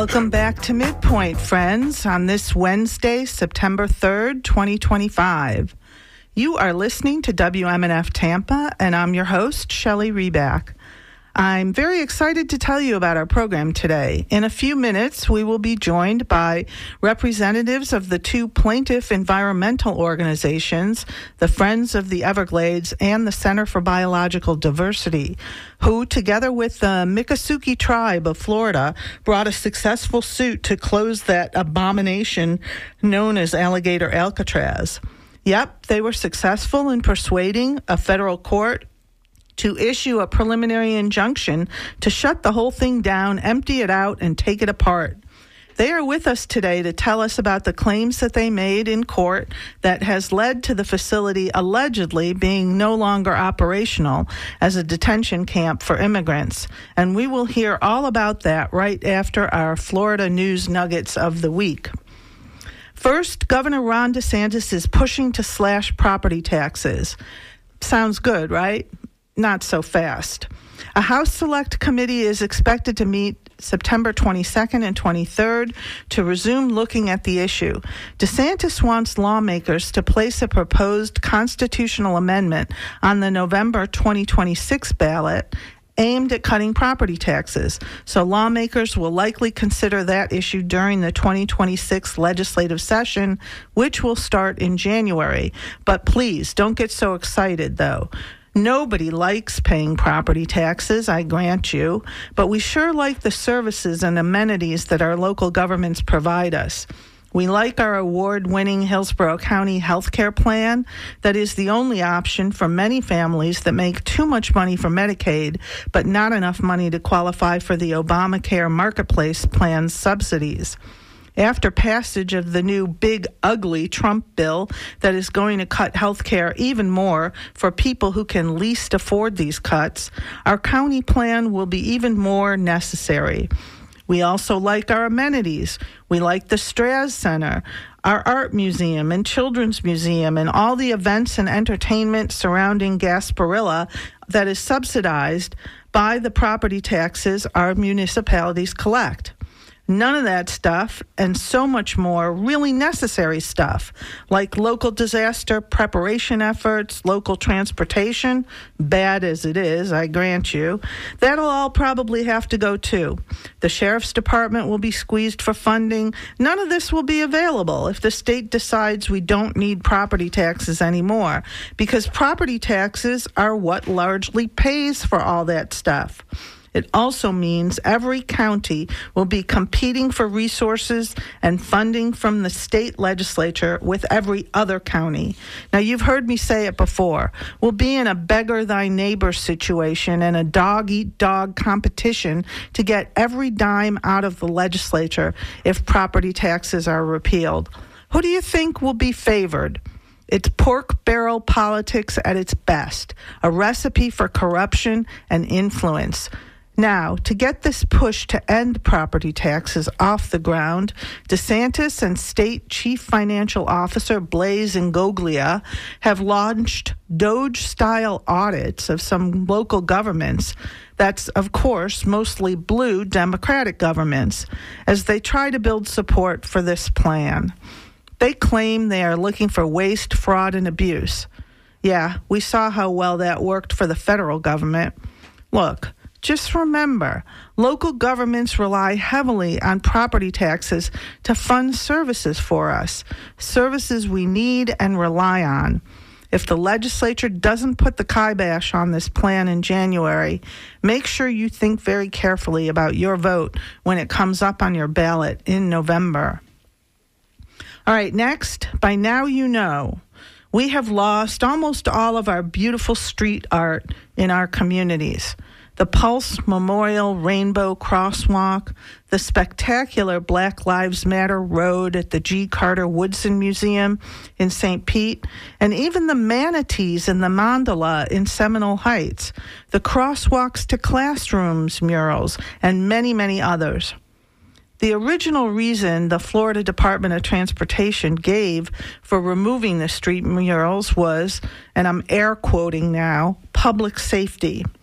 Welcome back to Midpoint, friends, on this Wednesday, September 3rd, 2025. You are listening to WMNF Tampa, and I'm your host, Shelley Reback. I'm very excited to tell you about our program today. In a few minutes, we will be joined by representatives of the two plaintiff environmental organizations, the Friends of the Everglades and the Center for Biological Diversity, who, together with the Miccosukee tribe of Florida, brought a successful suit to close that abomination known as Alligator Alcatraz. Yep, they were successful in persuading a federal court to issue a preliminary injunction to shut the whole thing down, empty it out, and take it apart. They are with us today to tell us about the claims that they made in court that has led to the facility allegedly being no longer operational as a detention camp for immigrants. And we will hear all about that right after our Florida News Nuggets of the week. First, Governor Ron DeSantis is pushing to slash property taxes. Sounds good, right? Not so fast. A House Select Committee is expected to meet September 22nd and 23rd to resume looking at the issue. DeSantis wants lawmakers to place a proposed constitutional amendment on the November 2026 ballot aimed at cutting property taxes. So lawmakers will likely consider that issue during the 2026 legislative session, which will start in January. But please, don't get so excited, though. Nobody likes paying property taxes, I grant you, but we sure like the services and amenities that our local governments provide us. We like our award-winning Hillsborough County health care plan that is the only option for many families that make too much money for Medicaid, but not enough money to qualify for the Obamacare Marketplace plan's subsidies. After passage of the new big, ugly Trump bill that is going to cut health care even more for people who can least afford these cuts, our county plan will be even more necessary. We also like our amenities. We like the Straz Center, our art museum and children's museum, and all the events and entertainment surrounding Gasparilla that is subsidized by the property taxes our municipalities collect. None of that stuff and so much more really necessary stuff like local disaster preparation efforts, local transportation, bad as it is, I grant you, that'll all probably have to go too. The Sheriff's Department will be squeezed for funding. None of this will be available if the state decides we don't need property taxes anymore, because property taxes are what largely pays for all that stuff. It also means every county will be competing for resources and funding from the state legislature with every other county. Now, you've heard me say it before. We'll be in a beggar thy neighbor situation and a dog-eat-dog competition to get every dime out of the legislature if property taxes are repealed. Who do you think will be favored? It's pork barrel politics at its best, a recipe for corruption and influence. Now, to get this push to end property taxes off the ground, DeSantis and State Chief Financial Officer Blaise Ingoglia have launched Doge-style audits of some local governments. That's, of course, mostly blue Democratic governments, as they try to build support for this plan. They claim they are looking for waste, fraud, and abuse. Yeah, we saw how well that worked for the federal government. Look, just remember, local governments rely heavily on property taxes to fund services for us, services we need and rely on. If the legislature doesn't put the kibosh on this plan in January, make sure you think very carefully about your vote when it comes up on your ballot in November. All right, next, by now you know, we have lost almost all of our beautiful street art in our communities. The Pulse Memorial Rainbow Crosswalk, the spectacular Black Lives Matter Road at the G. Carter Woodson Museum in St. Pete, and even the manatees in the mandala in Seminole Heights, the Crosswalks to Classrooms murals, and many, many others. The original reason the Florida Department of Transportation gave for removing the street murals was, and I'm air quoting now, public safety.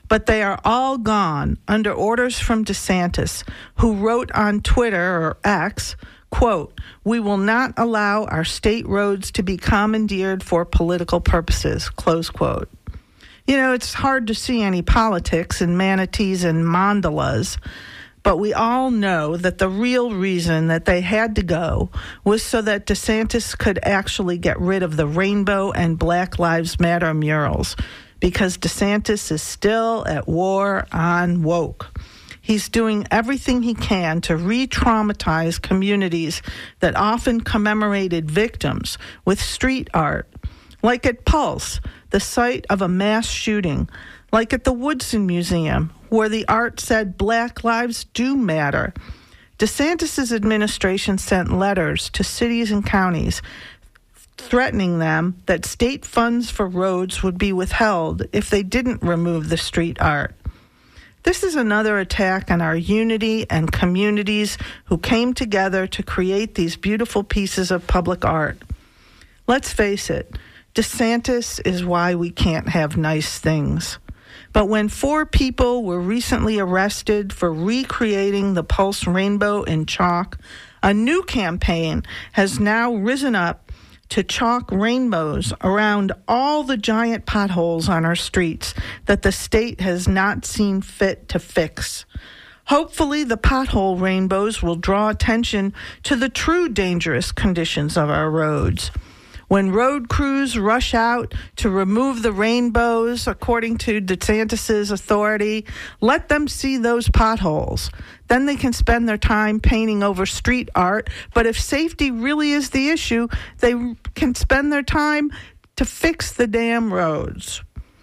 but they are all gone under orders from DeSantis, who wrote on Twitter, or X, quote, "We will not allow our state roads to be commandeered for political purposes," close quote. You know, it's hard to see any politics in manatees and mandalas, but we all know that the real reason that they had to go was so that DeSantis could actually get rid of the Rainbow and Black Lives Matter murals, because DeSantis is still at war on woke. He's doing everything he can to re-traumatize communities that often commemorated victims with street art, like at Pulse, the site of a mass shooting, like at the Woodson Museum, where the art said Black lives do matter. DeSantis' administration sent letters to cities and counties threatening them that state funds for roads would be withheld if they didn't remove the street art. This is another attack on our unity and communities who came together to create these beautiful pieces of public art. Let's face it, DeSantis is why we can't have nice things. But when 4 people were recently arrested for recreating the Pulse Rainbow in chalk, a new campaign has now risen up to chalk rainbows around all the giant potholes on our streets that the state has not seen fit to fix. Hopefully, the pothole rainbows will draw attention to the true dangerous conditions of our roads. When road crews rush out to remove the rainbows, according to DeSantis' authority, let them see those potholes. Then they can spend their time painting over street art. But if safety really is the issue, they can spend their time to fix the damn roads.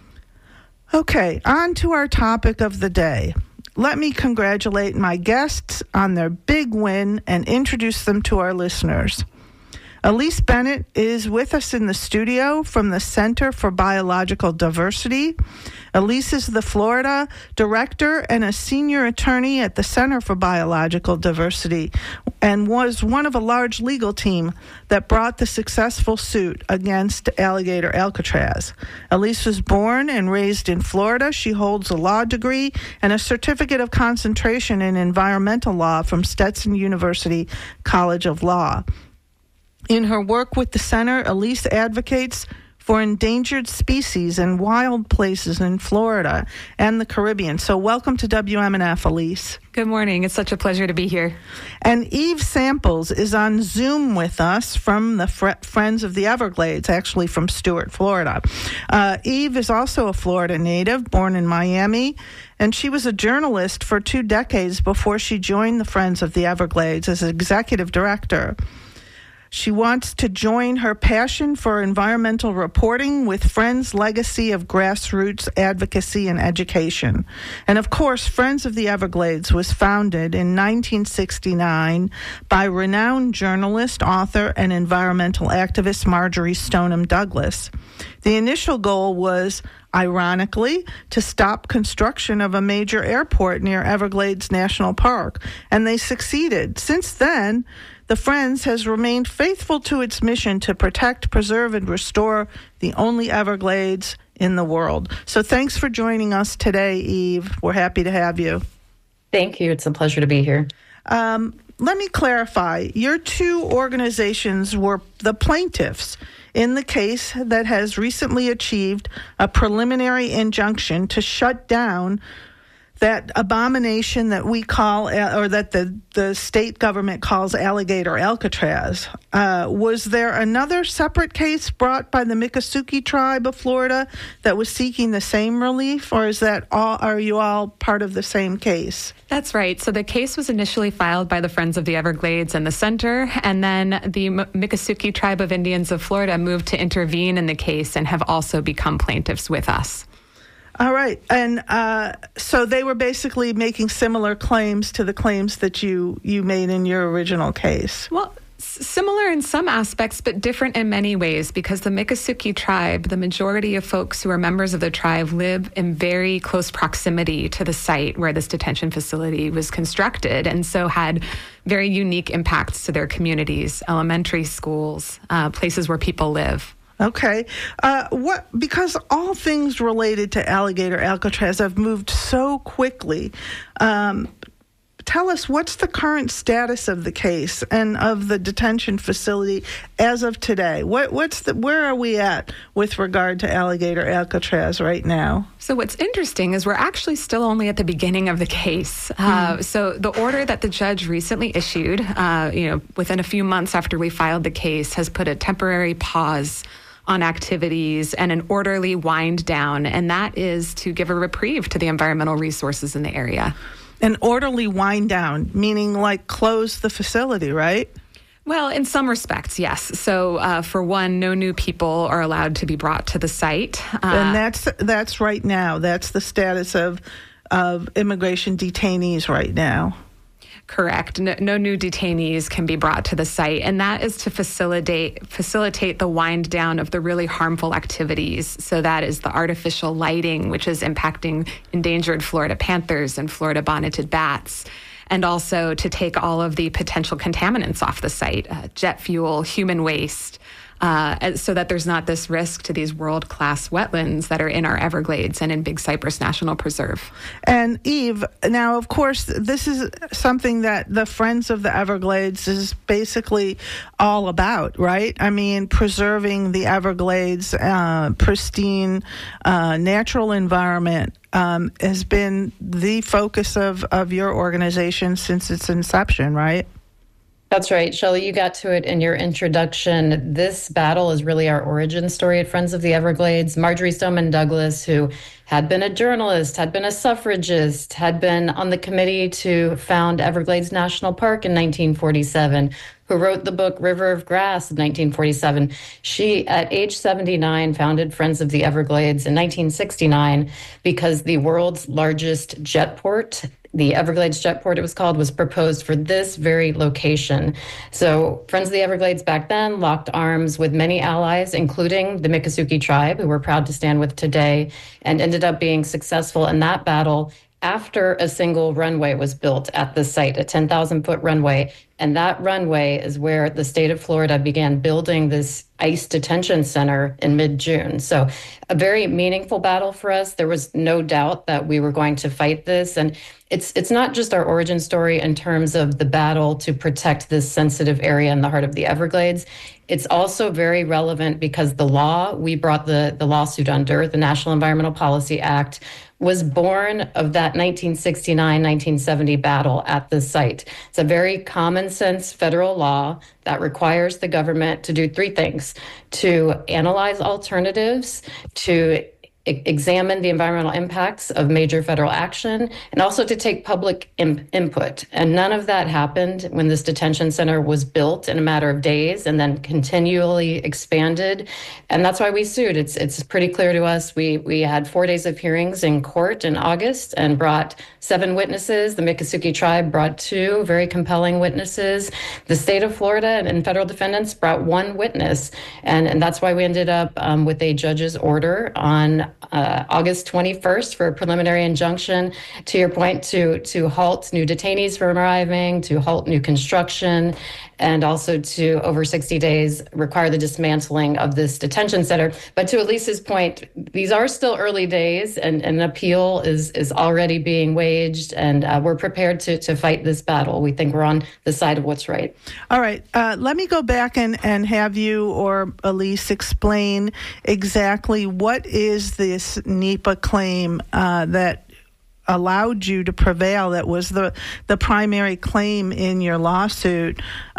Okay, on to our topic of the day. Let me congratulate my guests on their big win and introduce them to our listeners. Elise Bennett is with us in the studio from the Center for Biological Diversity. Elise is the Florida director and a senior attorney at the Center for Biological Diversity and was one of a large legal team that brought the successful suit against alligator Alcatraz. Elise was born and raised in Florida. She holds a law degree and a certificate of concentration in environmental law from Stetson University College of Law. In her work with the center, Elise advocates for endangered species and wild places in Florida and the Caribbean. So welcome to WMNF, Elise. Good morning. It's such a pleasure to be here. And Eve Samples is on Zoom with us from the Friends of the Everglades, actually from Stuart, Florida. Eve is also a Florida native, born in Miami, and she was a journalist for 2 decades before she joined the Friends of the Everglades as executive director. She wants to join her passion for environmental reporting with Friends' legacy of grassroots advocacy and education. And of course, Friends of the Everglades was founded in 1969 by renowned journalist, author, and environmental activist Marjorie Stoneham Douglas. The initial goal was, ironically, to stop construction of a major airport near Everglades National Park, and they succeeded. Since then, the Friends has remained faithful to its mission to protect, preserve, and restore the only Everglades in the world. So thanks for joining us today, Eve. We're happy to have you. Thank you. It's a pleasure to be here. Let me clarify. Your 2 organizations were the plaintiffs in the case that has recently achieved a preliminary injunction to shut down that abomination that we call, or that the state government calls alligator Alcatraz. Was there another separate case brought by the Miccosukee tribe of Florida that was seeking the same relief, or is that all? Are you all part of the same case? That's right. So the case was initially filed by the Friends of the Everglades and the Center, and then the Miccosukee tribe of Indians of Florida moved to intervene in the case and have also become plaintiffs with us. All right. And so they were basically making similar claims to the claims that you made in your original case. Well, similar in some aspects, but different in many ways, because the Miccosukee tribe, the majority of folks who are members of the tribe live in very close proximity to the site where this detention facility was constructed, and so had very unique impacts to their communities, elementary schools, places where people live. Okay. Because all things related to alligator Alcatraz have moved so quickly, tell us, what's the current status of the case and of the detention facility as of today? Where are we at with regard to alligator Alcatraz right now? So what's interesting is we're actually still only at the beginning of the case. So the order that the judge recently issued, within a few months after we filed the case, has put a temporary pause on activities and an orderly wind down, and that is to give a reprieve to the environmental resources in the area. An orderly wind down, meaning like close the facility, right? Well, in some respects, yes. So, for one, no new people are allowed to be brought to the site. And that's right now. That's the status of immigration detainees right now. Correct. No new detainees can be brought to the site, and that is to facilitate the wind down of the really harmful activities. So that is the artificial lighting, which is impacting endangered Florida panthers and Florida bonneted bats, and also to take all of the potential contaminants off the site, jet fuel, human waste, so that there's not this risk to these world-class wetlands that are in our Everglades and in Big Cypress National Preserve. And Eve, now, of course, this is something that the Friends of the Everglades is basically all about, right? I mean, preserving the Everglades, pristine natural environment has been the focus of your organization since its inception, right? That's right, Shelley. You got to it in your introduction. This battle is really our origin story at Friends of the Everglades. Marjory Stoneman Douglas, who had been a journalist, had been a suffragist, had been on the committee to found Everglades National Park in 1947, who wrote the book River of Grass in 1947. She, at age 79, founded Friends of the Everglades in 1969 because the world's largest jetport, the Everglades Jetport, it was called, was proposed for this very location. So Friends of the Everglades back then locked arms with many allies, including the Miccosukee tribe, who we're proud to stand with today, and ended up being successful in that battle after a single runway was built at the site, a 10,000-foot runway. And that runway is where the state of Florida began building this ICE detention center in mid-June. So a very meaningful battle for us. There was no doubt that we were going to fight this. And it's not just our origin story in terms of the battle to protect this sensitive area in the heart of the Everglades. It's also very relevant because the law we brought the lawsuit under, the National Environmental Policy Act, was born of that 1969-1970 battle at the site. It's a very common sense federal law that requires the government to do three things: to analyze alternatives, to examine the environmental impacts of major federal action, and also to take public input. And none of that happened when this detention center was built in a matter of days and then continually expanded. And that's why we sued. It's pretty clear to us. We had 4 days of hearings in court in August and brought 7 witnesses. The Miccosukee tribe brought 2 very compelling witnesses. The state of Florida and federal defendants brought 1 witness. And that's why we ended up with a judge's order on August 21st for a preliminary injunction, to your point, to halt new detainees from arriving, to halt new construction, and also to, over 60 days, require the dismantling of this detention center. But to Elise's point, these are still early days, and an appeal is already being waged, and we're prepared to fight this battle. We think we're on the side of what's right. All right. Let me go back and have you or Elise explain exactly what is this NEPA claim that allowed you to prevail, that was the primary claim in your lawsuit,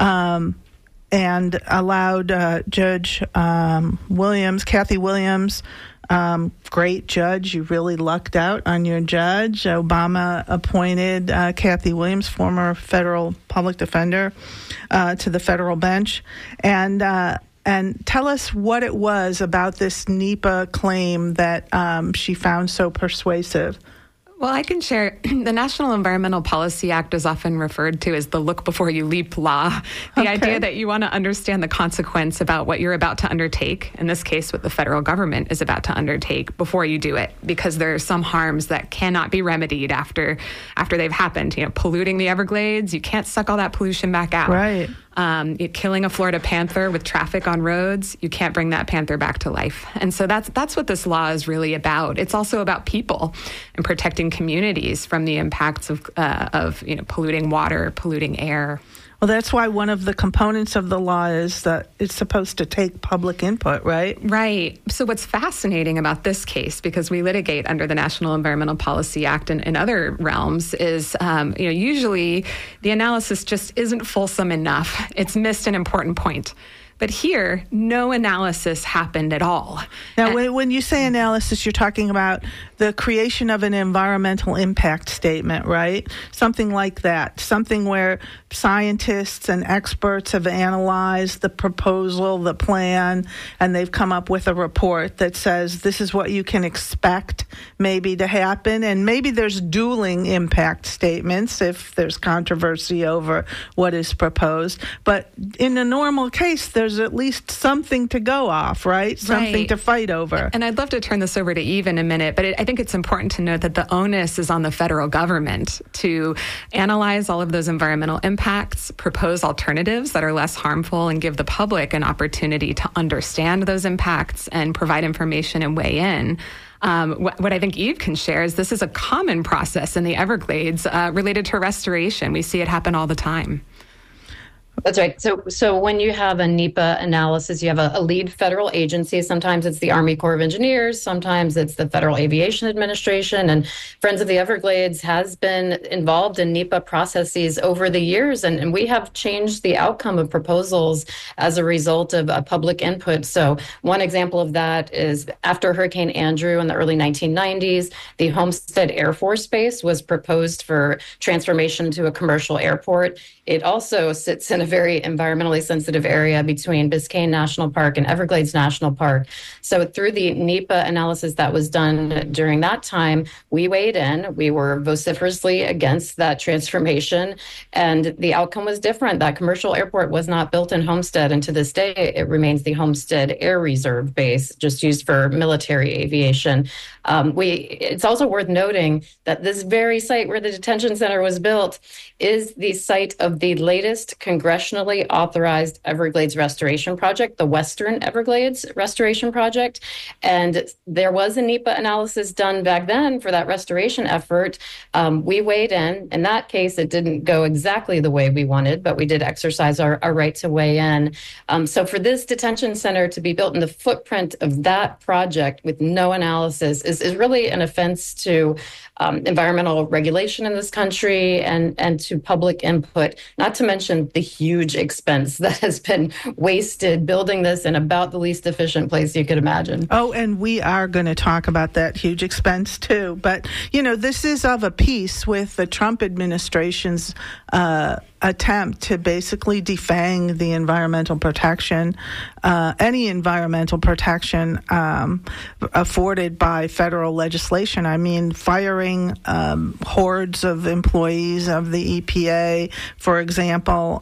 and allowed Judge Williams, Kathy Williams, great judge. You really lucked out on your judge. Obama appointed Kathy Williams, former federal public defender, to the federal bench. And tell us what it was about this NEPA claim that she found so persuasive. Well, I can share. The National Environmental Policy Act is often referred to as the look before you leap law. The idea that you want to understand the consequence about what you're about to undertake, in this case what the federal government is about to undertake, before you do it, because there are some harms that cannot be remedied after they've happened. Polluting the Everglades, you can't suck all that pollution back out. Right. Killing a Florida panther with traffic on roads, you can't bring that panther back to life. And so that's what this law is really about. It's also about people and protecting communities from the impacts of polluting water, polluting air. Well, that's why one of the components of the law is that it's supposed to take public input, right? Right. So what's fascinating about this case, because we litigate under the National Environmental Policy Act and in other realms, is usually the analysis just isn't fulsome enough. It's missed an important point. But here, no analysis happened at all. Now, when you say analysis, you're talking about the creation of an environmental impact statement, right? Something like that. Something where scientists and experts have analyzed the proposal, the plan, and they've come up with a report that says this is what you can expect maybe to happen. And maybe there's dueling impact statements if there's controversy over what is proposed. But in a normal case, there's at least something to go off, right? Something to fight over. And I'd love to turn this over to Eve in a minute, but I think it's important to note that the onus is on the federal government to analyze all of those environmental impacts, propose alternatives that are less harmful, and give the public an opportunity to understand those impacts and provide information and weigh in. What I think Eve can share is this is a common process in the Everglades related to restoration. We see it happen all the time. That's right. So when you have a NEPA analysis, you have a lead federal agency. Sometimes it's the Army Corps of Engineers. Sometimes it's the Federal Aviation Administration. And Friends of the Everglades has been involved in NEPA processes over the years. And we have changed the outcome of proposals as a result of public input. So one example of that is after Hurricane Andrew in the early 1990s, the Homestead Air Force Base was proposed for transformation to a commercial airport. It also sits in a very environmentally sensitive area between Biscayne National Park and Everglades National Park. So through the NEPA analysis that was done during that time, we weighed in. We were vociferously against that transformation, and the outcome was different. That commercial airport was not built in Homestead, and to this day, it remains the Homestead Air Reserve Base, just used for military aviation. It's also worth noting that this very site where the detention center was built is the site of the latest congressionally authorized Everglades restoration project, the Western Everglades Restoration Project. And there was a NEPA analysis done back then for that restoration effort. We weighed in. In that case, it didn't go exactly the way we wanted, but we did exercise our right to weigh in. So for this detention center to be built in the footprint of that project with no analysis is really an offense to environmental regulation in this country and to public input, not to mention the huge expense that has been wasted building this in about the least efficient place you could imagine. Oh, and we are going to talk about that huge expense too. But, this is of a piece with the Trump administration's attempt to basically defang the environmental protection, any environmental protection afforded by federal legislation. I mean, firing hordes of employees of the EPA, for example,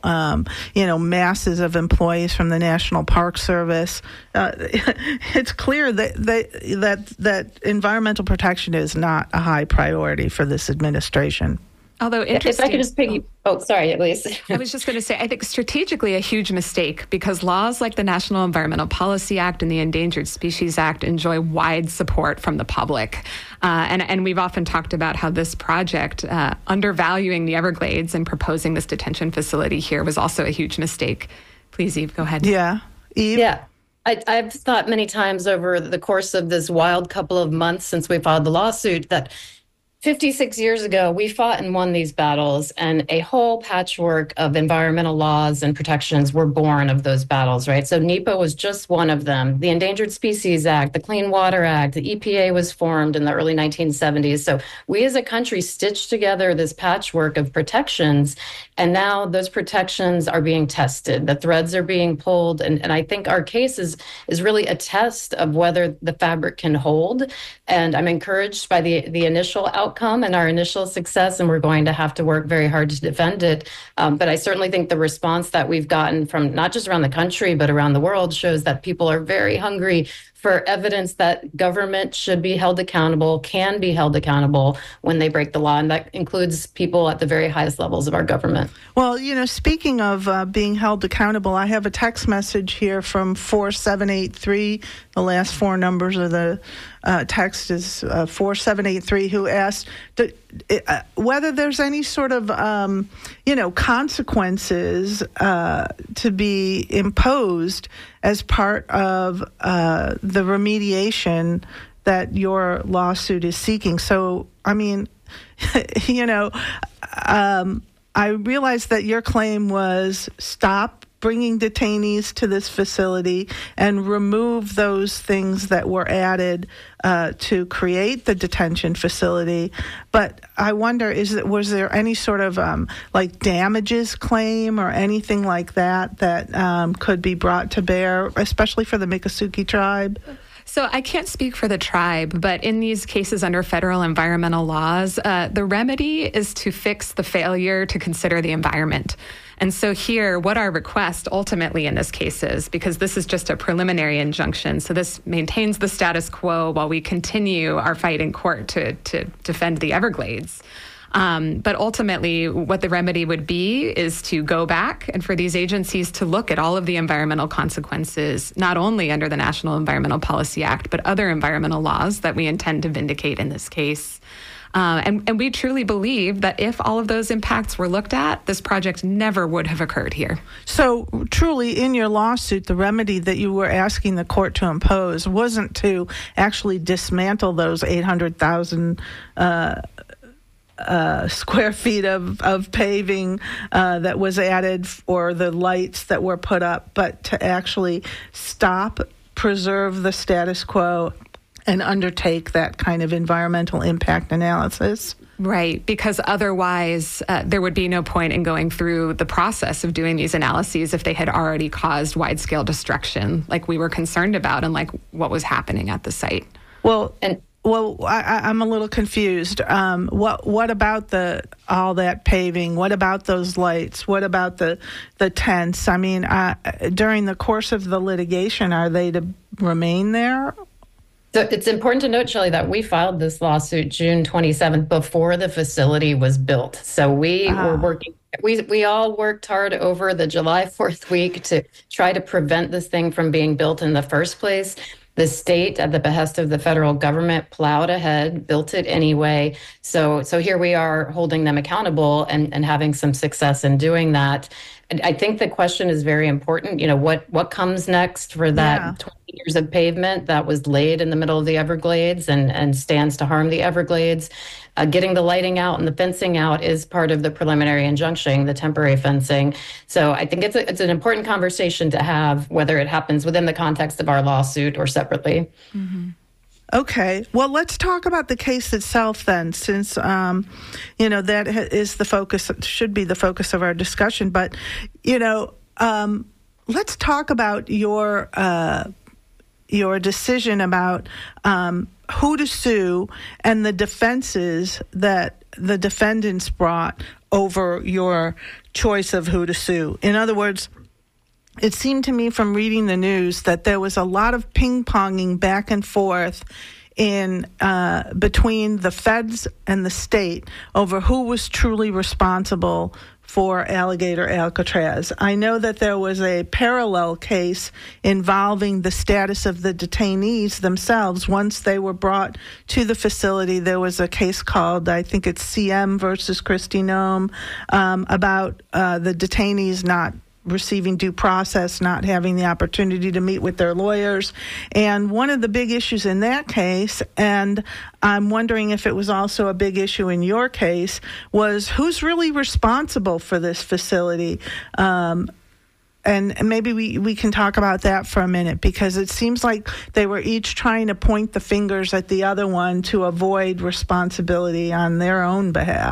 masses of employees from the National Park Service. It's clear that environmental protection is not a high priority for this administration. Although interesting. If I could just sorry, Elise. I was just going to say, I think strategically a huge mistake because laws like the National Environmental Policy Act and the Endangered Species Act enjoy wide support from the public. And we've often talked about how this project, undervaluing the Everglades and proposing this detention facility here was also a huge mistake. Please, Eve, go ahead. Yeah. Eve? Yeah. I've thought many times over the course of this wild couple of months since we filed the lawsuit that 56 years ago, we fought and won these battles, and a whole patchwork of environmental laws and protections were born of those battles, right? So NEPA was just one of them. The Endangered Species Act, the Clean Water Act, the EPA was formed in the early 1970s. So we as a country stitched together this patchwork of protections, and now those protections are being tested. The threads are being pulled, and I think our case is really a test of whether the fabric can hold. And I'm encouraged by the initial outcome outcome and our initial success, and we're going to have to work very hard to defend it. But I certainly think the response that we've gotten from not just around the country, but around the world shows that people are very hungry for evidence that government should be held accountable, can be held accountable when they break the law. And that includes people at the very highest levels of our government. Well, speaking of being held accountable, I have a text message here from 4783. The last four numbers of the text is 4783, who asked whether there's any sort of, consequences to be imposed as part of the remediation that your lawsuit is seeking. So, I mean, I realized that your claim was stop bringing detainees to this facility and remove those things that were added to create the detention facility. But I wonder, was there any sort of damages claim or anything like that could be brought to bear, especially for the Miccosukee tribe? So I can't speak for the tribe, but in these cases under federal environmental laws, the remedy is to fix the failure to consider the environment. And so here, what our request ultimately in this case is, because this is just a preliminary injunction, so this maintains the status quo while we continue our fight in court to defend the Everglades. But ultimately, what the remedy would be is to go back and for these agencies to look at all of the environmental consequences, not only under the National Environmental Policy Act, but other environmental laws that we intend to vindicate in this case. And we truly believe that if all of those impacts were looked at, this project never would have occurred here. So truly, in your lawsuit, the remedy that you were asking the court to impose wasn't to actually dismantle those 800,000 square feet of paving that was added, or the lights that were put up, but to actually stop, preserve the status quo, and undertake that kind of environmental impact analysis. Right, because otherwise there would be no point in going through the process of doing these analyses if they had already caused wide-scale destruction like we were concerned about and like what was happening at the site. Well, I'm a little confused. What about all that paving? What about those lights? What about the tents? I mean, during the course of the litigation, are they to remain there? So it's important to note, Shelley, that we filed this lawsuit June 27th before the facility was built. So we were working. We all worked hard over the July 4th week to try to prevent this thing from being built in the first place. The state, at the behest of the federal government, plowed ahead, built it anyway. So here we are holding them accountable and having some success in doing that. And I think the question is very important. What comes next for that 20 years of pavement that was laid in the middle of the Everglades and stands to harm the Everglades? Getting the lighting out and the fencing out is part of the preliminary injunction, the temporary fencing. So I think it's an important conversation to have, whether it happens within the context of our lawsuit or separately. Mm-hmm. Okay. Well, let's talk about the case itself then, since, that is the focus, should be the focus of our discussion. But, let's talk about your decision about who to sue and the defenses that the defendants brought over your choice of who to sue. In other words, it seemed to me from reading the news that there was a lot of ping-ponging back and forth in between the feds and the state over who was truly responsible for Alligator Alcatraz. I know that there was a parallel case involving the status of the detainees themselves. Once they were brought to the facility, there was a case called, I think it's CM versus Kristi Noem, about the detainees not receiving due process, not having the opportunity to meet with their lawyers. And one of the big issues in that case, and I'm wondering if it was also a big issue in your case, was who's really responsible for this facility. And maybe we can talk about that for a minute, because it seems like they were each trying to point the fingers at the other one to avoid responsibility on their own behalf.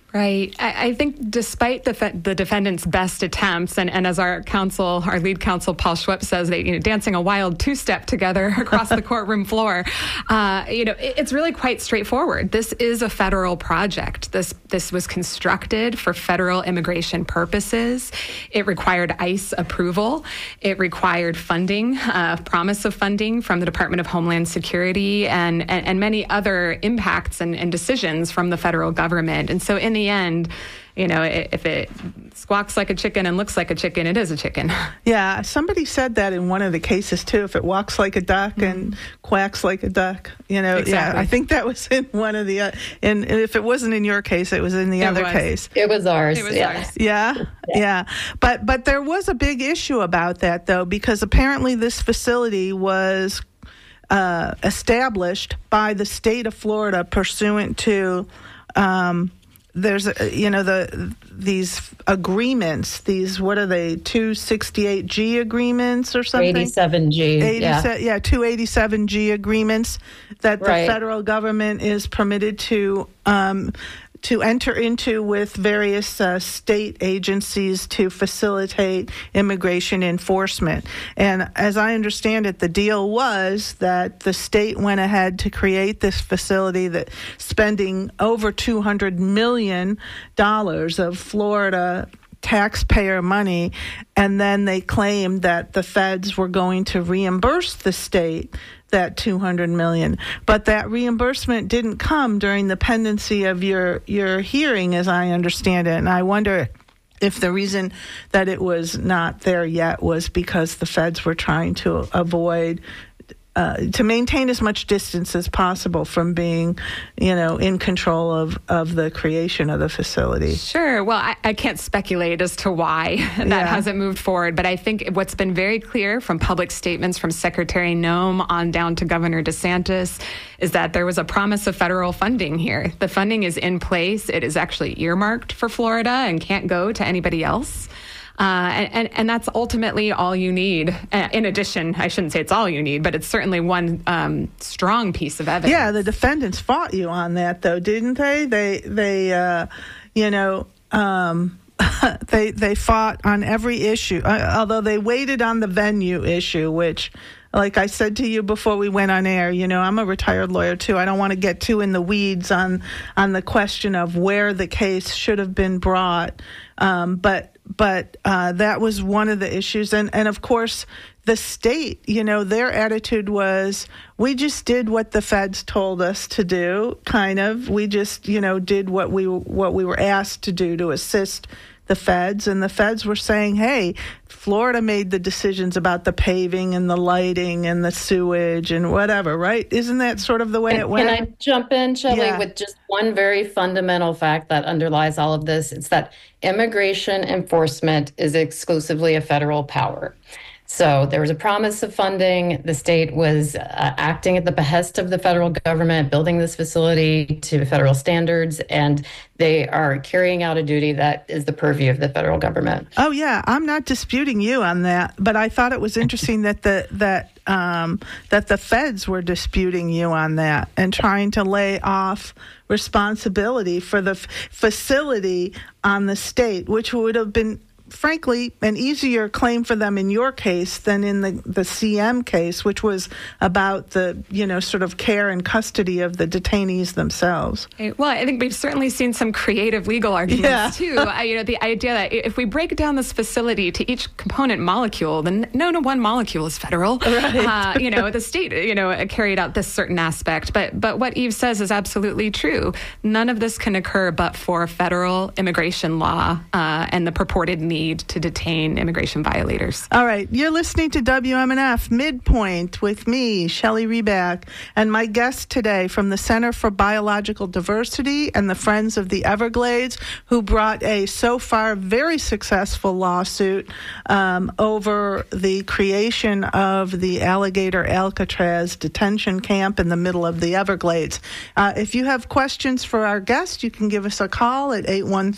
Right. I think despite the defendant's best attempts, and as our lead counsel, Paul Schwepp, says, they dancing a wild two-step together across the courtroom floor, it's really quite straightforward. This is a federal project. This was constructed for federal immigration purposes. It required ICE approval. It required funding, promise of funding from the Department of Homeland Security, and many other impacts and decisions from the federal government. And so in the end, if it squawks like a chicken and looks like a chicken, it is a chicken. Yeah, somebody said that in one of the cases too. If it walks like a duck and quacks like a duck, Exactly. Yeah, I think that was in one of the. And if it wasn't in your case, it was in the other case. It was ours. Ours. Yeah. But there was a big issue about that though, because apparently this facility was established by the state of Florida pursuant to. There's these agreements. These, what are they? 268G agreements or something? 287G. 287G agreements that the federal government is permitted to enter into with various state agencies to facilitate immigration enforcement. And as I understand it, the deal was that the state went ahead to create this facility, that spending over $200 million of Florida taxpayer money, and then they claimed that the feds were going to reimburse the state that $200 million. But that reimbursement didn't come during the pendency of your hearing, as I understand it. And I wonder if the reason that it was not there yet was because the feds were trying to avoid to maintain as much distance as possible from being, in control of the creation of the facility. Sure. Well, I can't speculate as to why that hasn't moved forward, but I think what's been very clear from public statements from Secretary Noem on down to Governor DeSantis is that there was a promise of federal funding here. The funding is in place. It is actually earmarked for Florida and can't go to anybody else. And that's ultimately all you need. In addition, I shouldn't say it's all you need, but it's certainly one strong piece of evidence. Yeah, the defendants fought you on that, though, didn't they? They fought on every issue, although they waited on the venue issue, which, like I said to you before we went on air, I'm a retired lawyer too. I don't want to get too in the weeds on the question of where the case should have been brought. But that was one of the issues. And of course, the state, their attitude was, we just did what the feds told us to do, kind of. We just, did what we were asked to do to assist the feds. And the feds were saying, hey, Florida made the decisions about the paving and the lighting and the sewage and whatever, right? Isn't that sort of the way it went? Can I jump in, Shelley, with just one very fundamental fact that underlies all of this? It's that immigration enforcement is exclusively a federal power. So there was a promise of funding. The state was acting at the behest of the federal government, building this facility to federal standards, and they are carrying out a duty that is the purview of the federal government. Oh, yeah. I'm not disputing you on that, but I thought it was interesting that the feds were disputing you on that and trying to lay off responsibility for the facility on the state, which would have been, frankly, an easier claim for them in your case than in the CM case, which was about the, sort of care and custody of the detainees themselves. Well, I think we've certainly seen some creative legal arguments, too. The idea that if we break down this facility to each component molecule, then no one molecule is federal. Right. The state, carried out this certain aspect. But what Eve says is absolutely true. None of this can occur but for federal immigration law and the purported need to detain immigration violators. All right. You're listening to WMNF Midpoint with me, Shelley Reback, and my guest today from the Center for Biological Diversity and the Friends of the Everglades, who brought a so far very successful lawsuit over the creation of the alligator Alcatraz detention camp in the middle of the Everglades. If you have questions for our guest, you can give us a call at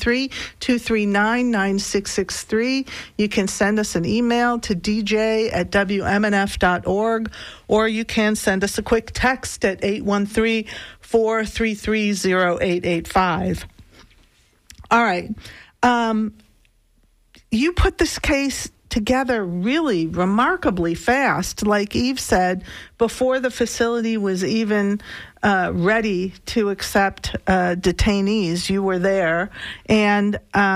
813-239-9663. You can send us an email to dj@wmnf.org, or you can send us a quick text at 813-433-0885. All right. You put this case together really remarkably fast. Like Eve said, before the facility was even ready to accept detainees, you were there. And,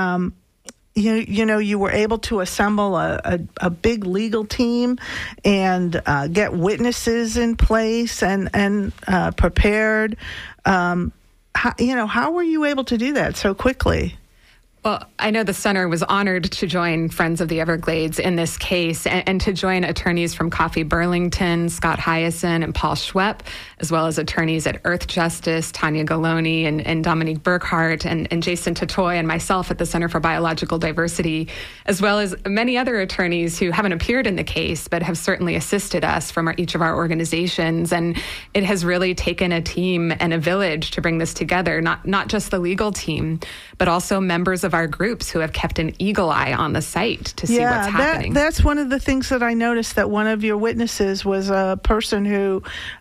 you were able to assemble a big legal team and get witnesses in place and prepared. How were you able to do that so quickly? Well, I know the center was honored to join Friends of the Everglades in this case and to join attorneys from Coffee Burlington, Scott Hyacin, and Paul Schwepp, as well as attorneys at Earth Justice, Tanya Galoni and Dominique Burkhart, and Jason Tatoy and myself at the Center for Biological Diversity, as well as many other attorneys who haven't appeared in the case but have certainly assisted us from each of our organizations. And it has really taken a team and a village to bring this together, not just the legal team, but also members of our groups who have kept an eagle eye on the site to see what's happening. That's one of the things that I noticed, that one of your witnesses was a person who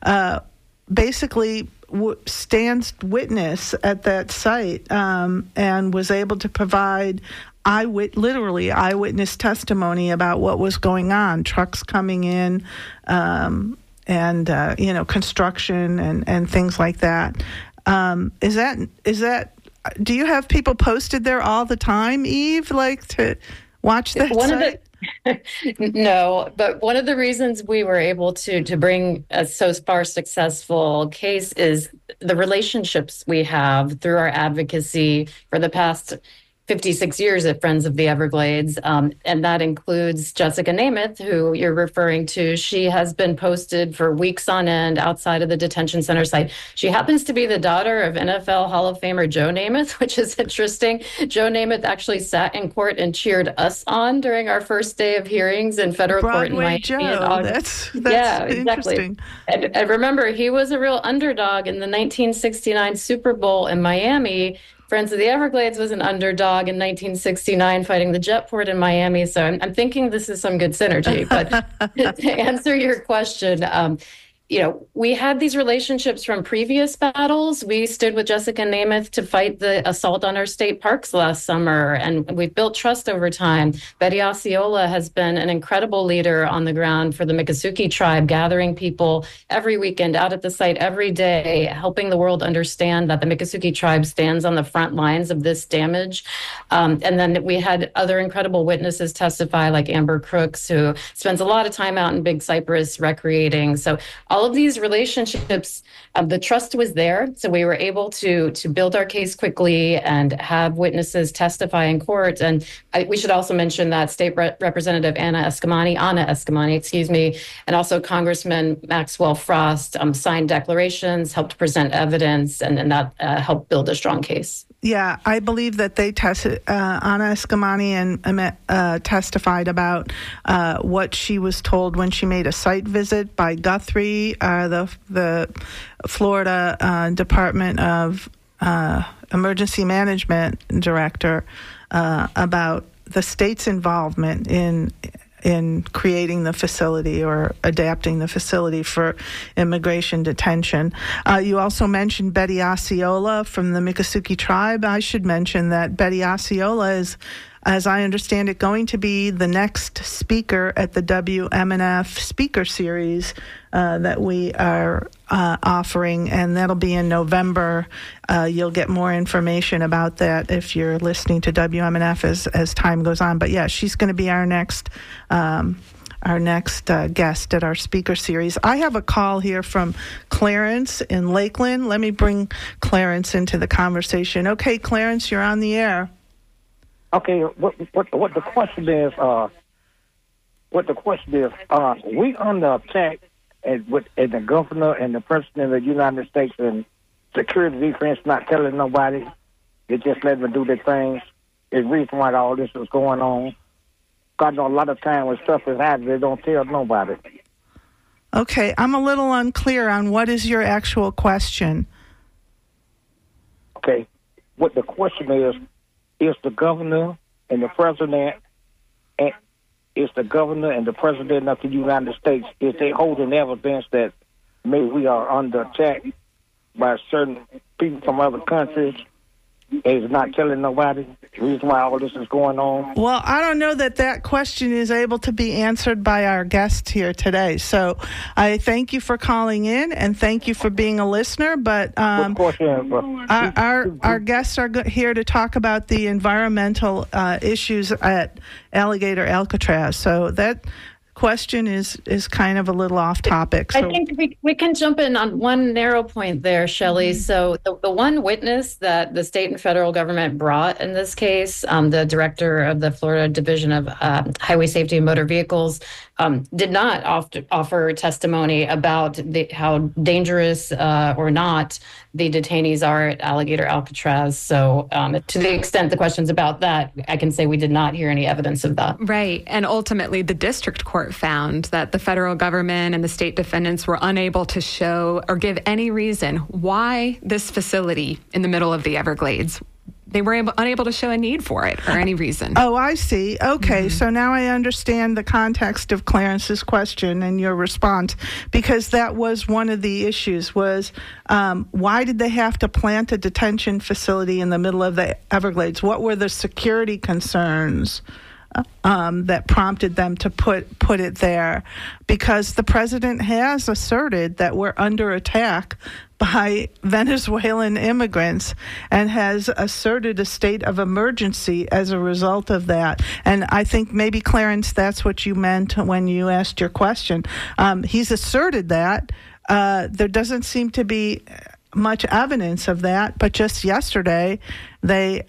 basically stands witness at that site and was able to provide literally eyewitness testimony about what was going on, trucks coming in, and construction and things like that. Is that do you have people posted there all the time, Eve, like to watch that site? No, but one of the reasons we were able to bring a so far successful case is the relationships we have through our advocacy for the past 56 years at Friends of the Everglades, and that includes Jessica Namath, who you're referring to. She has been posted for weeks on end outside of the detention center site. She happens to be the daughter of NFL Hall of Famer Joe Namath, which is interesting. Joe Namath actually sat in court and cheered us on during our first day of hearings in federal court in Miami. Joe, that's yeah, exactly. Interesting. And remember, he was a real underdog in the 1969 Super Bowl in Miami. Friends of the Everglades was an underdog in 1969 fighting the Jetport in Miami. So I'm thinking this is some good synergy. But to answer your question, we had these relationships from previous battles. We stood with Jessica Namath to fight the assault on our state parks last summer, and we've built trust over time. Betty Osceola has been an incredible leader on the ground for the Miccosukee tribe, gathering people every weekend out at the site every day, helping the world understand that the Miccosukee tribe stands on the front lines of this damage. And then we had other incredible witnesses testify, like Amber Crooks, who spends a lot of time out in Big Cypress recreating. So all of these relationships, the trust was there. So we were able to build our case quickly and have witnesses testify in court. And we should also mention that State Representative Anna Eskamani, and also Congressman Maxwell Frost signed declarations, helped present evidence, and that helped build a strong case. Yeah, I believe that they tested, Anna Eskamani and testified about what she was told when she made a site visit by Guthrie, the Florida Department of Emergency Management Director, about the state's involvement in creating the facility or adapting the facility for immigration detention. You also mentioned Betty Osceola from the Miccosukee tribe. I should mention that Betty Osceola is, as I understand it, going to be the next speaker at the WMNF speaker series that we are offering, and that'll be in November. You'll get more information about that if you're listening to WMNF as time goes on. But yeah, she's going to be our next guest at our speaker series. I have a call here from Clarence in Lakeland. Let me bring Clarence into the conversation. Okay, Clarence, you're on the air. Okay, what the question is? We under attack, and the governor and the president of the United States and security defense not telling nobody. They just let them do their things. It's the reason why all this is going on. God know a lot of time when stuff is happening, they don't tell nobody. Okay, I'm a little unclear on what is your actual question. Okay, what the question is the governor and the president, and it's the governor and the president of the United States, is they holding evidence that maybe we are under attack by certain people from other countries, is not killing nobody? The reason why all this is going on? Well, I don't know that question is able to be answered by our guest here today. So I thank you for calling in and thank you for being a listener. But our guests are here to talk about the environmental issues at Alligator Alcatraz. So that question is kind of a little off topic. So. I think we can jump in on one narrow point there, Shelley. Mm-hmm. So the one witness that the state and federal government brought in this case, the director of the Florida Division of Highway Safety and Motor Vehicles, did not offer testimony about how dangerous or not the detainees are at Alligator Alcatraz. So to the extent the question's about that, I can say we did not hear any evidence of that. Right. And ultimately, the district court found that the federal government and the state defendants were unable to show or give any reason why this facility in the middle of the Everglades, they were unable to show a need for it or any reason. Oh, I see. Okay, So now I understand the context of Clarence's question and your response, because that was one of the issues was why did they have to plant a detention facility in the middle of the Everglades? What were the security concerns that prompted them to put it there? Because the president has asserted that we're under attack by Venezuelan immigrants and has asserted a state of emergency as a result of that. And I think maybe, Clarence, that's what you meant when you asked your question. He's asserted that. There doesn't seem to be much evidence of that, but just yesterday they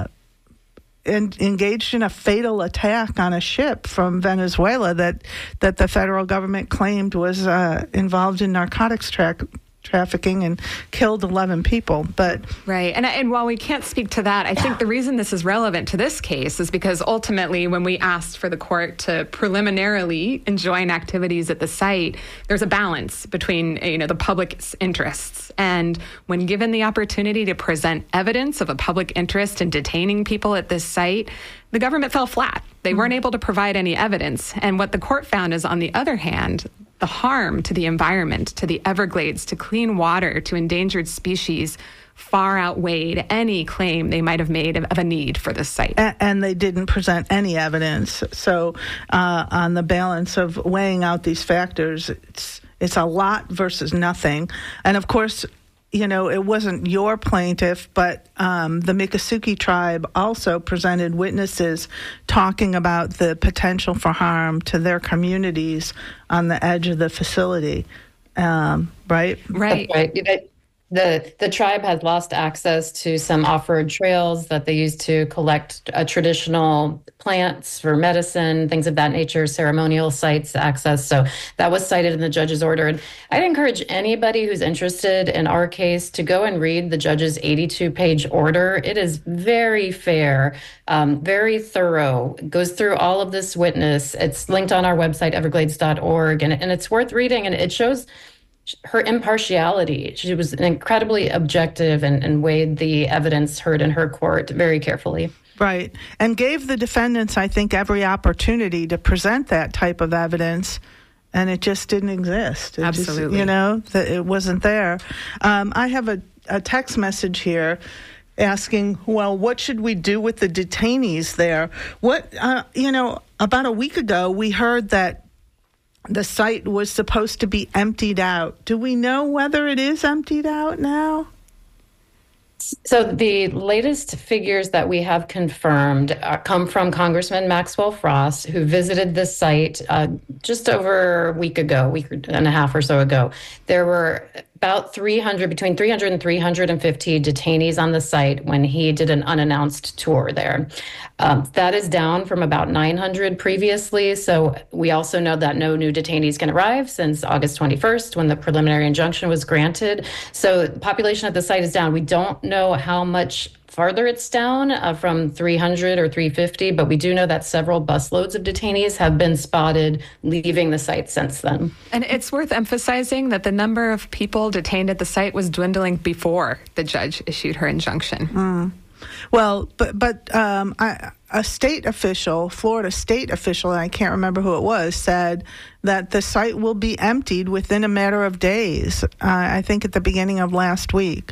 engaged in a fatal attack on a ship from Venezuela that the federal government claimed was involved in narcotics trafficking and killed 11 people. But right. And while we can't speak to that, I think the reason this is relevant to this case is because ultimately when we asked for the court to preliminarily enjoin activities at the site, there's a balance between the public's interests. And when given the opportunity to present evidence of a public interest in detaining people at this site, the government fell flat. They weren't able to provide any evidence. And what the court found is, on the other hand, the harm to the environment, to the Everglades, to clean water, to endangered species far outweighed any claim they might have made of a need for this site. And they didn't present any evidence. So on the balance of weighing out these factors, it's a lot versus nothing. And of course, it wasn't your plaintiff, but the Miccosukee tribe also presented witnesses talking about the potential for harm to their communities on the edge of the facility, right? Right. The tribe has lost access to some off-road trails that they used to collect traditional plants for medicine, things of that nature, ceremonial sites access. So that was cited in the judge's order. And I'd encourage anybody who's interested in our case to go and read the judge's 82-page order. It is very fair, very thorough. It goes through all of this witness. It's linked on our website, everglades.org, and it's worth reading. And it shows her impartiality. She was incredibly objective and weighed the evidence heard in her court very carefully. Right. And gave the defendants, I think, every opportunity to present that type of evidence, and it just didn't exist. Absolutely. That it wasn't there. I have a text message here asking, well, what should we do with the detainees there? About a week ago, we heard that the site was supposed to be emptied out. Do we know whether it is emptied out now? So the latest figures that we have confirmed come from Congressman Maxwell Frost, who visited this site just over a week and a half or so ago. There were about between 300 and 350 detainees on the site when he did an unannounced tour there. That is down from about 900 previously. So we also know that no new detainees can arrive since August 21st, when the preliminary injunction was granted. So the population at the site is down. We don't know how much farther it's down from 300 or 350, but we do know that several busloads of detainees have been spotted leaving the site since then. And it's worth emphasizing that the number of people detained at the site was dwindling before the judge issued her injunction. Well, but a state official, Florida state official, and I can't remember who it was, said that the site will be emptied within a matter of days. I think at the beginning of last week.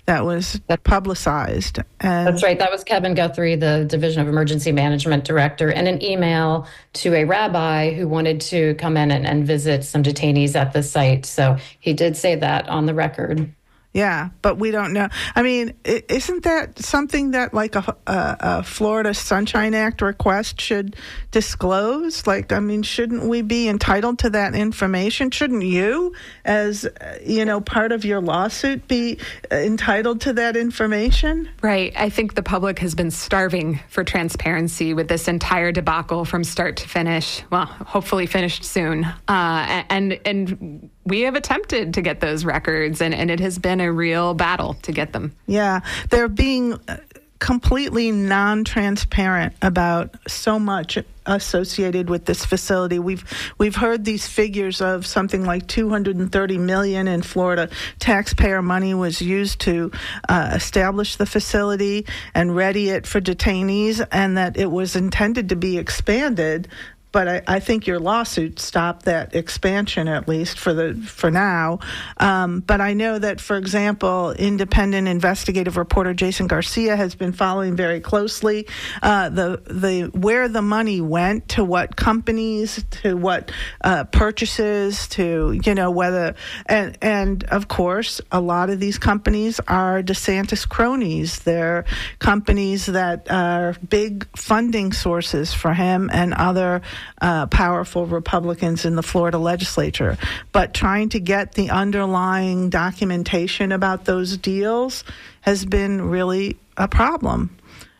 that was publicized. And that's right. That was Kevin Guthrie, the Division of Emergency Management Director, in an email to a rabbi who wanted to come in and visit some detainees at the site. So he did say that on the record. Yeah, but we don't know. I mean, isn't that something that like a Florida Sunshine Act request should disclose? Like, I mean, shouldn't we be entitled to that information? Shouldn't you, as, part of your lawsuit, be entitled to that information? Right. I think the public has been starving for transparency with this entire debacle from start to finish. Well, hopefully finished soon. And we have attempted to get those records, and it has been a real battle to get them. Yeah, they're being completely non-transparent about so much associated with this facility. We've heard these figures of something like $230 million in Florida taxpayer money was used to establish the facility and ready it for detainees, and that it was intended to be expanded. But I think your lawsuit stopped that expansion, at least for now. But I know that, for example, independent investigative reporter Jason Garcia has been following very closely the where the money went, to what companies, to what purchases, to whether and of course a lot of these companies are DeSantis cronies. They're companies that are big funding sources for him and other powerful Republicans in the Florida legislature. But trying to get the underlying documentation about those deals has been really a problem.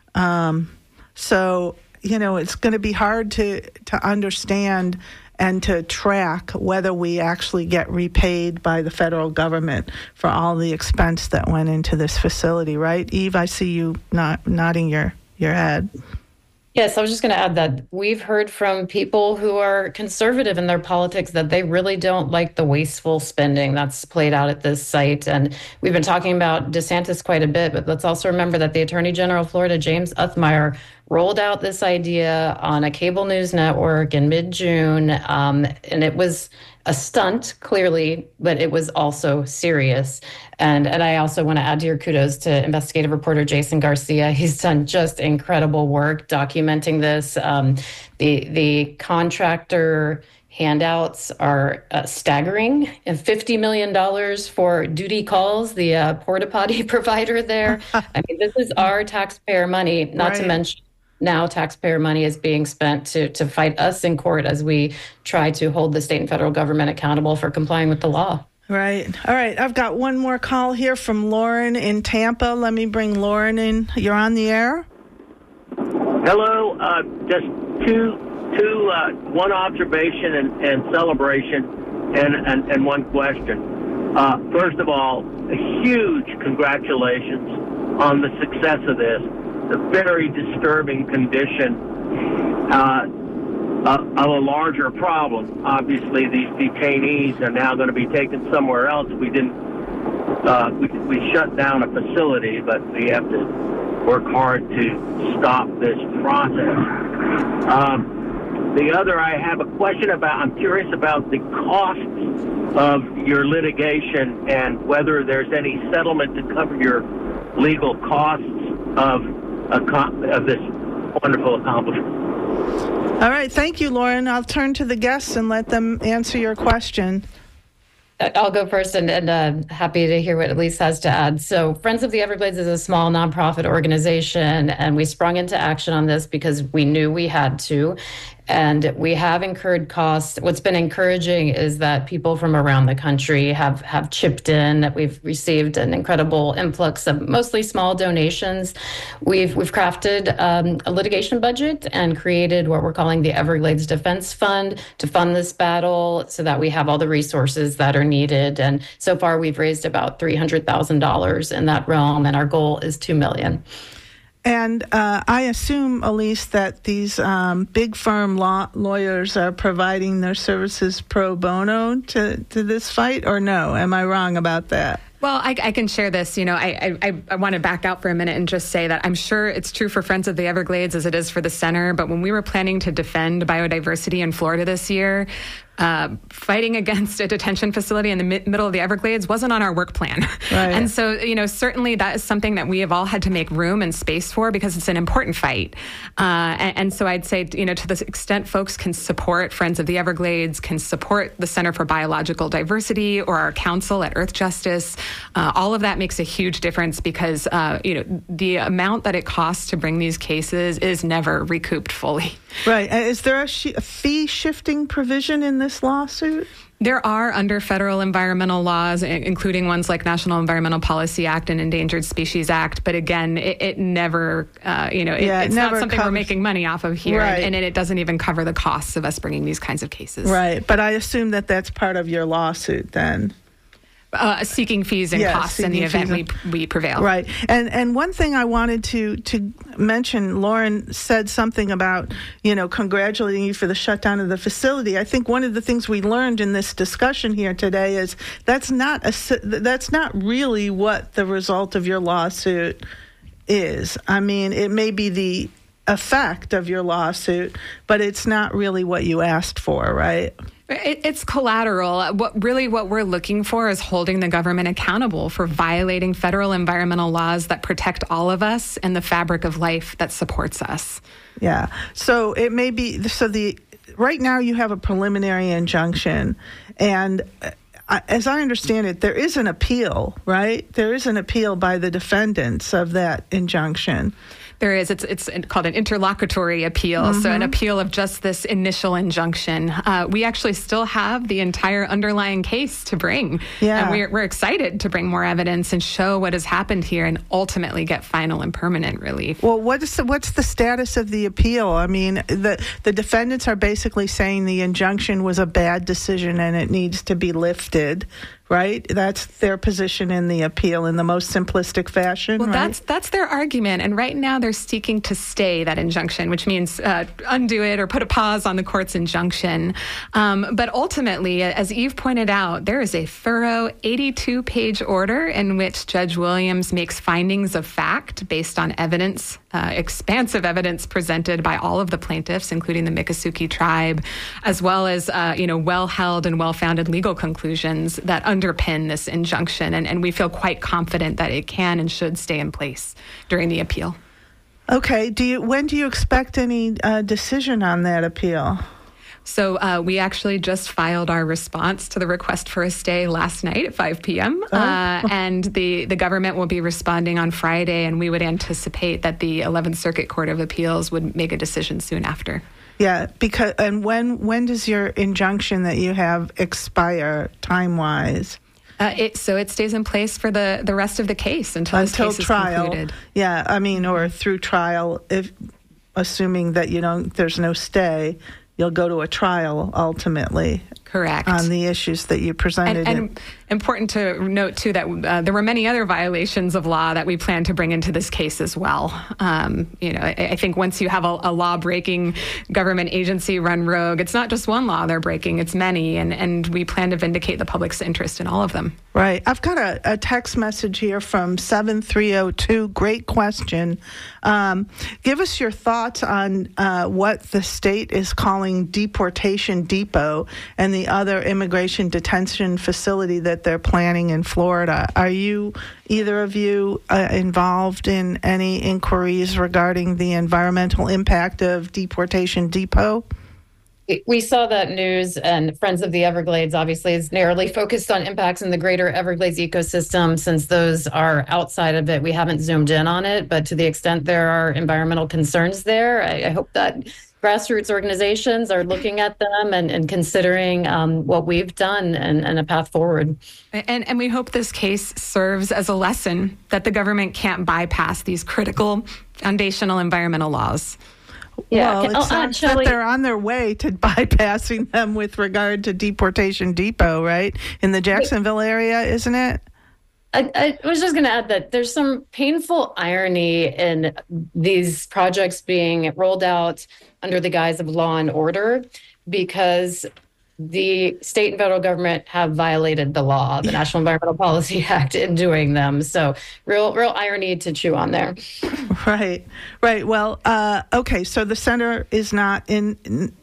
So, it's going to be hard to understand and to track whether we actually get repaid by the federal government for all the expense that went into this facility, right? Eve, I see you nodding your head. Yes, I was just going to add that we've heard from people who are conservative in their politics that they really don't like the wasteful spending that's played out at this site. And we've been talking about DeSantis quite a bit, but let's also remember that the Attorney General of Florida, James Othmeyer, rolled out this idea on a cable news network in mid-June, and it was a stunt, clearly, but it was also serious. And I also want to add to your kudos to investigative reporter Jason Garcia. He's done just incredible work documenting this. The contractor handouts are staggering. And $50 million for Duty Calls, the porta potty provider there. I mean, this is our taxpayer money, not to mention now taxpayer money is being spent to fight us in court as we try to hold the state and federal government accountable for complying with the law. Right. All right. I've got one more call here from Lauren in Tampa. Let me bring Lauren in. You're on the air. Hello. Just one observation and celebration and one question. First of all, a huge congratulations on the success of this. A very disturbing condition of a larger problem. Obviously, these detainees are now going to be taken somewhere else. We shut down a facility, but we have to work hard to stop this process. The other, I have a question about. I'm curious about the costs of your litigation and whether there's any settlement to cover your legal costs of this wonderful accomplishment. All right. Thank you, Lauren. I'll turn to the guests and let them answer your question. I'll go first and happy to hear what Elise has to add. So Friends of the Everglades is a small nonprofit organization, and we sprung into action on this because we knew we had to. And we have incurred costs. What's been encouraging is that people from around the country have chipped in. We've received an incredible influx of mostly small donations. We've crafted a litigation budget and created what we're calling the Everglades Defense Fund to fund this battle so that we have all the resources that are needed. And so far, we've raised about $300,000 in that realm, and our goal is $2 million. And I assume, Elise, that these big firm lawyers are providing their services pro bono to this fight, or no? Am I wrong about that? Well, I can share this. I want to back out for a minute and just say that I'm sure it's true for Friends of the Everglades as it is for the center. But when we were planning to defend biodiversity in Florida this year, fighting against a detention facility in the middle of the Everglades wasn't on our work plan. Right. And so, certainly that is something that we have all had to make room and space for because it's an important fight. And so I'd say, to the extent folks can support Friends of the Everglades, can support the Center for Biological Diversity or our council at Earth Justice, all of that makes a huge difference because, the amount that it costs to bring these cases is never recouped fully. Right. Is there a fee shifting provision in this lawsuit? There are under federal environmental laws, including ones like National Environmental Policy Act and Endangered Species Act. But again, it never, it's not something we're making money off of here. Right. And it doesn't even cover the costs of us bringing these kinds of cases. Right. But I assume that that's part of your lawsuit then. Seeking fees and costs in the event we prevail. Right. And one thing I wanted to mention, Lauren said something about, congratulating you for the shutdown of the facility. I think one of the things we learned in this discussion here today is that's not really what the result of your lawsuit is. I mean, it may be the effect of your lawsuit, but it's not really what you asked for, right? It's collateral. What we're looking for is holding the government accountable for violating federal environmental laws that protect all of us and the fabric of life that supports us. Yeah. So it may be, right now you have a preliminary injunction, and as I understand it, there is an appeal, right? There is an appeal by the defendants of that injunction. There is. It's called an interlocutory appeal, so an appeal of just this initial injunction. We actually still have the entire underlying case to bring. Yeah. And we're excited to bring more evidence and show what has happened here and ultimately get final and permanent relief. Well, what's the status of the appeal? I mean, the defendants are basically saying the injunction was a bad decision and it needs to be lifted. Right? That's their position in the appeal in the most simplistic fashion, well, right? That's their argument. And right now they're seeking to stay that injunction, which means undo it or put a pause on the court's injunction. But ultimately, as Eve pointed out, there is a thorough 82-page order in which Judge Williams makes findings of fact based on evidence, expansive evidence presented by all of the plaintiffs, including the Miccosukee tribe, as well as, well-held and well-founded legal conclusions that underpin this injunction, and we feel quite confident that it can and should stay in place during the appeal. Okay. When do you expect any decision on that appeal? So we actually just filed our response to the request for a stay last night at 5 p.m. And the government will be responding on Friday, and we would anticipate that the 11th Circuit Court of Appeals would make a decision soon after. Yeah, and when does your injunction that you have expire time-wise? It stays in place for the rest of the case until this case trial. Is concluded. Yeah, I mean, or through trial, assuming that there's no stay, you'll go to a trial ultimately. Correct. On the issues that you presented. And important to note, too, that there were many other violations of law that we plan to bring into this case as well. I think once you have a law-breaking government agency run rogue, it's not just one law they're breaking, it's many, and we plan to vindicate the public's interest in all of them. Right. I've got a text message here from 7302. Great question. Give us your thoughts on what the state is calling Deportation Depot and the other immigration detention facility that they're planning in Florida. Are either of you involved in any inquiries regarding the environmental impact of Deportation Depot? We saw that news, and Friends of the Everglades obviously is narrowly focused on impacts in the greater Everglades ecosystem. Since those are outside of it, we haven't zoomed in on it, but to the extent there are environmental concerns there, I hope that grassroots organizations are looking at them and considering what we've done and a path forward. And we hope this case serves as a lesson that the government can't bypass these critical foundational environmental laws. Yeah, well, it sounds that they're on their way to bypassing them with regard to Deportation Depot, right? In the Jacksonville area, isn't it? I was just going to add that there's some painful irony in these projects being rolled out under the guise of law and order because the state and federal government have violated the law, the National Environmental Policy Act, in doing them. So real irony to chew on there. Right. Well, okay. So the center is not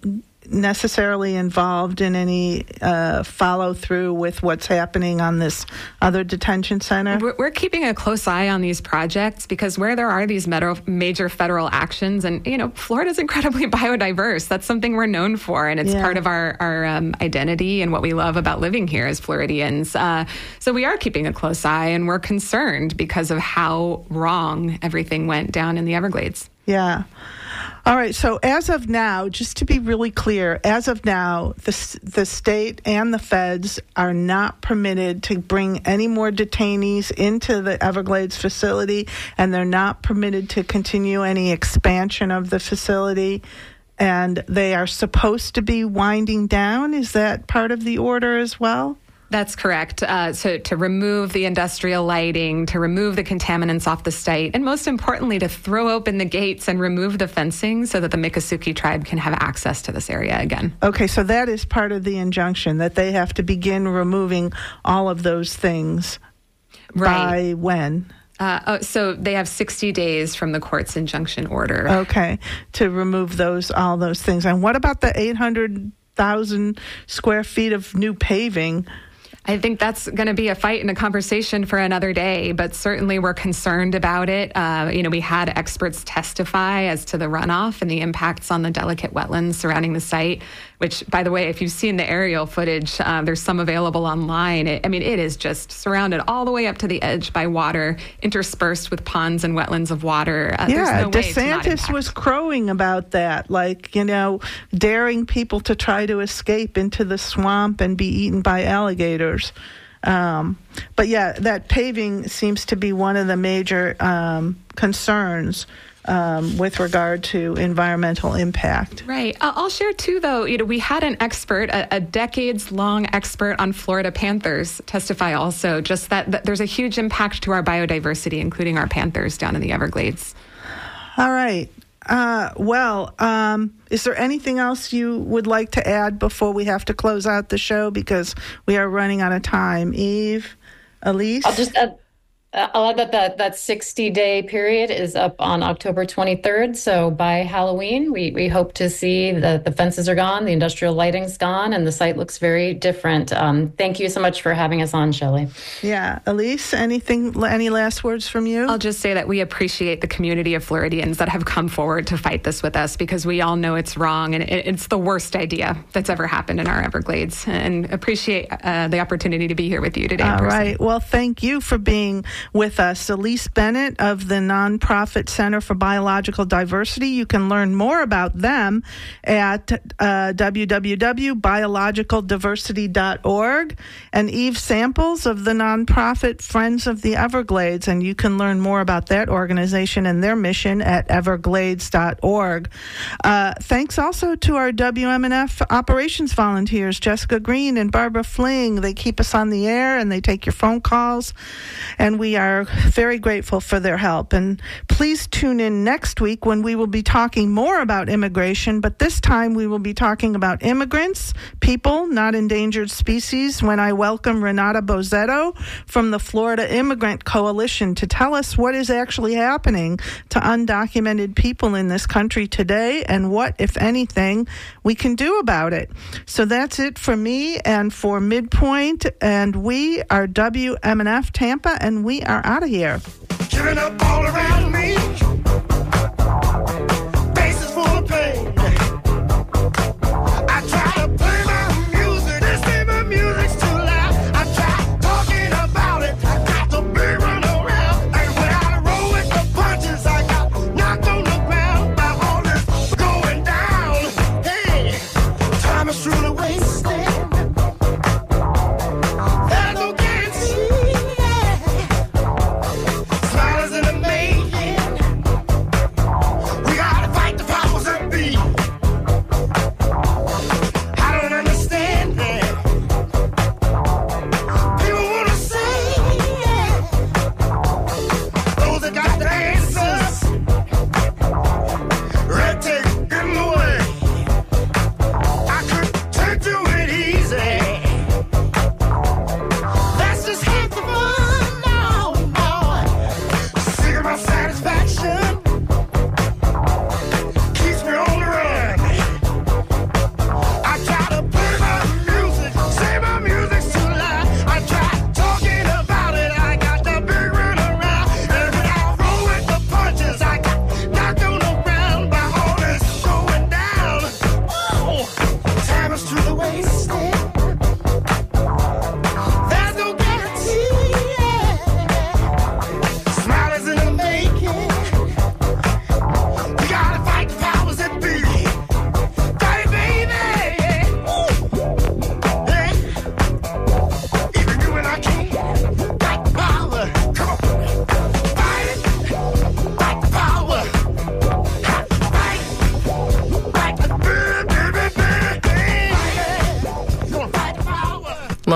necessarily involved in any follow through with what's happening on this other detention center? We're keeping a close eye on these projects because where there are these major federal actions, and Florida's incredibly biodiverse. That's something we're known for, and it's part of our identity and what we love about living here as Floridians. So we are keeping a close eye, and we're concerned because of how wrong everything went down in the Everglades. Yeah. All right. So as of now, just to be really clear, as of now, the state and the feds are not permitted to bring any more detainees into the Everglades facility, and they're not permitted to continue any expansion of the facility. And they are supposed to be winding down. Is that part of the order as well? That's correct. So to remove the industrial lighting, to remove the contaminants off the site, and most importantly, to throw open the gates and remove the fencing so that the Miccosukee tribe can have access to this area again. Okay, so that is part of the injunction, that they have to begin removing all of those things. Right. By when? So they have 60 days from the court's injunction order. Okay, to remove all those things. And what about the 800,000 square feet of new paving? I think that's going to be a fight and a conversation for another day, but certainly we're concerned about it. We had experts testify as to the runoff and the impacts on the delicate wetlands surrounding the site, which, by the way, if you've seen the aerial footage, there's some available online. It is just surrounded all the way up to the edge by water, interspersed with ponds and wetlands of water. There's no way DeSantis was crowing about that, daring people to try to escape into the swamp and be eaten by alligators. But that paving seems to be one of the major concerns with regard to environmental impact. Right. I'll share too, though, we had an expert, a decades-long expert on Florida panthers testify also, just that there's a huge impact to our biodiversity, including our panthers down in the Everglades. All right. Is there anything else you would like to add before we have to close out the show, because we are running out of time? Eve, Elise? I'll just add that 60-day period is up on October 23rd. So by Halloween, we hope to see that the fences are gone, the industrial lighting's gone, and the site looks very different. Thank you so much for having us on, Shelley. Yeah. Elise, any last words from you? I'll just say that we appreciate the community of Floridians that have come forward to fight this with us, because we all know it's wrong and it's the worst idea that's ever happened in our Everglades, and appreciate the opportunity to be here with you today. All right. Well, thank you for being with us. Elise Bennett of the Nonprofit Center for Biological Diversity. You can learn more about them at www.biologicaldiversity.org. And Eve Samples of the nonprofit Friends of the Everglades. And you can learn more about that organization and their mission at everglades.org. Thanks also to our WMNF operations volunteers, Jessica Green and Barbara Fling. They keep us on the air and they take your phone calls. And we are very grateful for their help. And please tune in next week when we will be talking more about immigration, but this time we will be talking about immigrants, people, not endangered species, when I welcome Renata Bozzetto from the Florida Immigrant Coalition to tell us what is actually happening to undocumented people in this country today and what, if anything, we can do about it. So that's it for me and for Midpoint, and we are WMNF Tampa, and we are out of here. Giving up all around me.